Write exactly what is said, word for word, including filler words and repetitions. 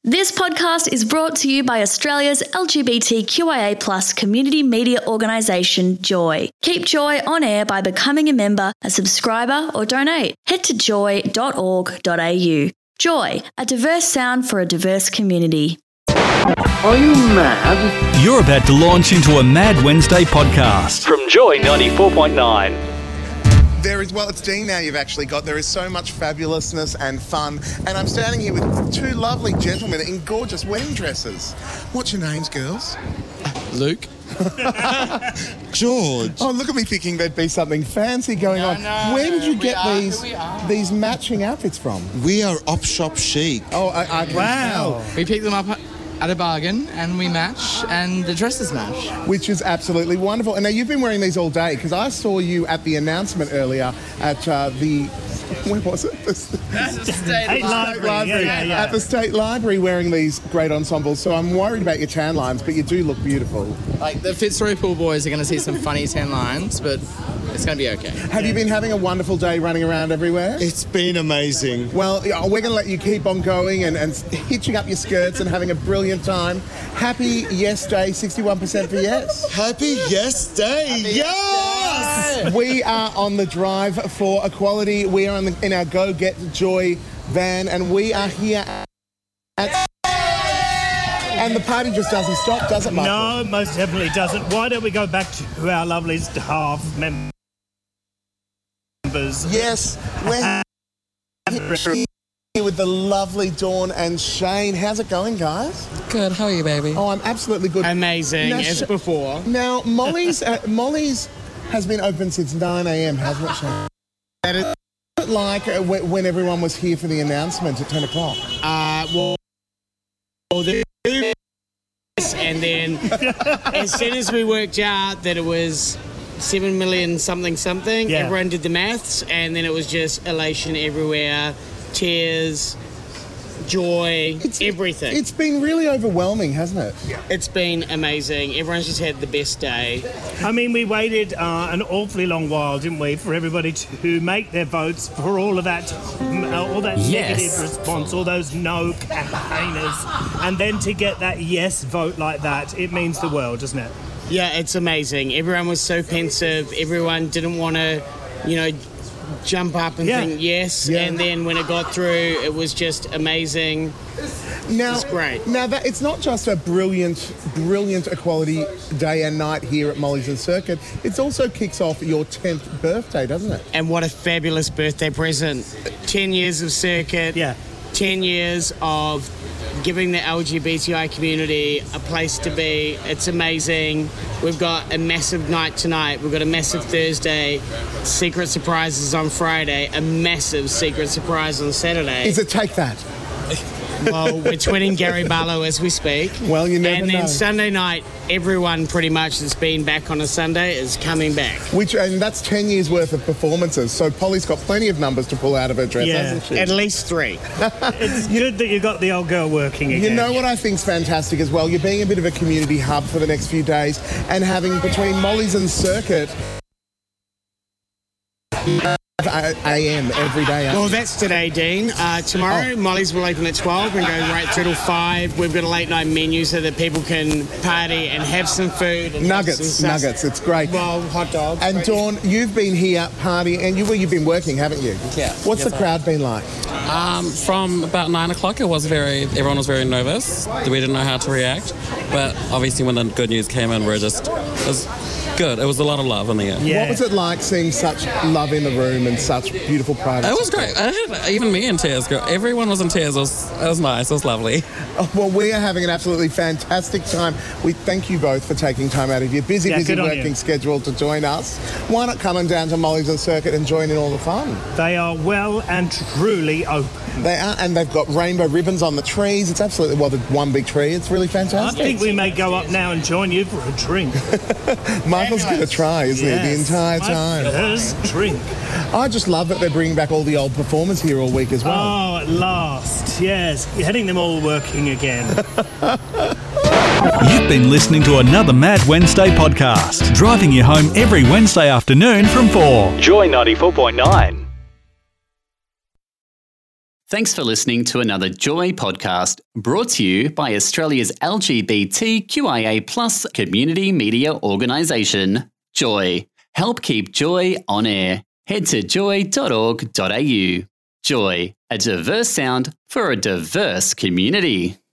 This podcast is brought to you by Australia's L G B T Q I A plus community media organisation, Joy. Keep Joy on air by becoming a member, a subscriber or donate. Head to joy dot org dot a u. Joy, a diverse sound for a diverse community. Are you mad? You're about to launch into a Mad Wednesday podcast from Joy ninety-four point nine. There is, well, it's Dean now you've actually got. There is so much fabulousness and fun. And I'm standing here with two lovely gentlemen in gorgeous wedding dresses. What's your names, girls? Luke. George. Oh, look at me thinking there'd be something fancy going No, on. no, Where did you we get are these who we are. these matching outfits from? We are Op Shop Chic. Oh, I, I can Wow. tell. We picked them up at a bargain and we match and the dresses match. Which is absolutely wonderful. And now you've been wearing these all day because I saw you at the announcement earlier at uh, the... Where was it? The State Library, yeah, yeah, yeah. At the State Library wearing these great ensembles. So I'm worried about your tan lines, but you do look beautiful. Like the Fitzroy Pool boys are going to see some funny tan lines, but it's going to be okay. Have you been having a wonderful day running around everywhere? It's been amazing. Well, yeah, we're going to let you keep on going and, and hitching up your skirts and having a brilliant time. Happy Yes Day, sixty-one percent for yes. Happy Yes Day. Yes! We are on the drive for equality. We are on the, in our Go Get Joy van and we are here at... And the party just doesn't stop, does it, Michael? No, most definitely doesn't. Why don't we go back to our lovely staff members? Yes, we're here with the lovely Dawn and Shane. How's it going, guys? Good. How are you, baby? Oh, I'm absolutely good. Amazing, Now, as Sh- before. Now, Molly's uh, Molly's has been open since nine a.m, hasn't it, Shane? That is like uh, when when everyone was here for the announcement at ten o'clock. Uh, well, well the and then as soon as we worked out that it was seven million something something, Yeah. everyone did the maths, and then it was just elation everywhere, tears, joy, everything. It's been really overwhelming, hasn't it? It's been amazing. Everyone's just had the best day. I mean, we waited uh, an awfully long while, didn't we, for everybody to make their votes for all of that, uh, all that Yes. negative response, all those no campaigners, and then to get that yes vote like that, it means the world, doesn't it? Yeah, it's amazing. Everyone was so pensive. Everyone didn't want to, you know, jump up and Yeah. think yes. Yeah. And then when it got through, it was just amazing. Now, It's great. Now that it's not just a brilliant, brilliant equality day and night here at Molly's and Circuit. It also kicks off your tenth birthday, doesn't it? And what a fabulous birthday present. ten years of circuit. Yeah. ten years of giving the L G B T I community a place to be. It's amazing. We've got a massive night tonight. We've got a massive Thursday. Secret surprises on Friday. A massive secret surprise on Saturday. Is it Take That? Well, we're twinning Gary Barlow as we speak. Well, you never And then know. Sunday night, everyone pretty much that's been back on a Sunday is coming back. Which and that's ten years worth of performances. So Polly's got plenty of numbers to pull out of her dress, Yeah. hasn't she? At least three. It's good that you got the old girl working again. You know what I think's fantastic as well? You're being a bit of a community hub for the next few days and having between Molly's and Circuit a m every day. Well, that's today, Dean. Uh, tomorrow, Oh. Molly's will open at twelve and go right through till five. We've got a late night menu so that people can party and have some food. And have Nuggets, some sus- nuggets. It's great. Well, hot dogs. And Great. Dawn, you've been here partying, and you well, you've been working, haven't you? Yeah. What's the crowd been like? Um, from about nine o'clock, it was very. Everyone was very nervous. We didn't know how to react, but obviously when the good news came in, we're just. It was good. It was a lot of love in the end. Yeah. What was it like seeing such love in the room and such beautiful pride? It was great. I had even me in tears. Girl. Everyone was in tears. It was, it was nice. It was lovely. Oh, well, we are having an absolutely fantastic time. We thank you both for taking time out of your busy, Yeah, busy good on working you. schedule to join us. Why not come on down to Molly's and Circuit and join in all the fun? They are well and truly open. They are, and they've got rainbow ribbons on the trees. It's absolutely, well, the one big tree. It's really I fantastic. think we may go up now and join you for a drink. Michael's going to try, isn't he, the Yes, entire my time? first drink. I just love that they're bringing back all the old performers here all week as well. Oh, at last. Yes, getting them all working again. You've been listening to another Mad Wednesday podcast, driving you home every Wednesday afternoon from four. Joy ninety-four point nine. Thanks for listening to another Joy podcast brought to you by Australia's L G B T Q I A plus community media organisation, Joy. Help keep Joy on air. Head to joy dot org dot a u. Joy, a diverse sound for a diverse community.